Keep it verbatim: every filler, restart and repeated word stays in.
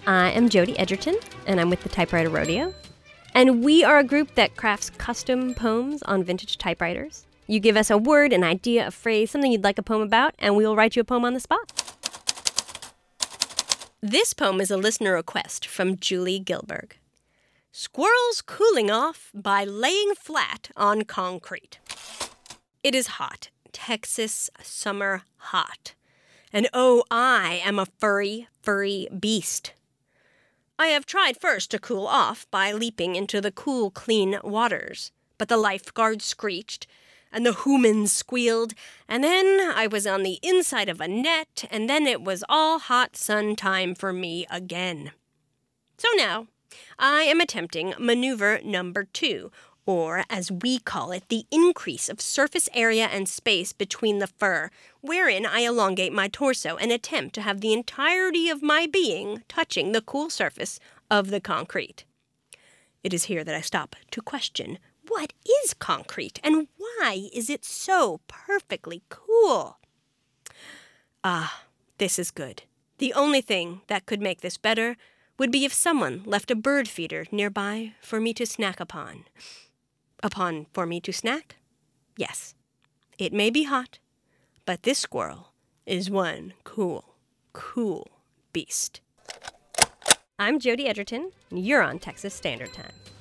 I am Jody Edgerton, and I'm with the Typewriter Rodeo. And we are a group that crafts custom poems on vintage typewriters. You give us a word, an idea, a phrase, something you'd like a poem about, and we will write you a poem on the spot. This poem is a listener request from Julie Gilberg. Squirrels cooling off by laying flat on concrete. It is hot, Texas summer hot. And oh, I am a furry, furry beast. I have tried first to cool off by leaping into the cool, clean waters, but the lifeguard screeched, and the humans squealed, and then I was on the inside of a net, and then it was all hot sun time for me again. So now, I am attempting maneuver number two, or as we call it, the increase of surface area and space between the fur, wherein I elongate my torso and attempt to have the entirety of my being touching the cool surface of the concrete. It is here that I stop to question, what is concrete, and why is it so perfectly cool? Ah, this is good. The only thing that could make this better would be if someone left a bird feeder nearby for me to snack upon. Upon for me to snack? Yes. It may be hot, but this squirrel is one cool, cool beast. I'm Jody Edgerton, and you're on Texas Standard Time.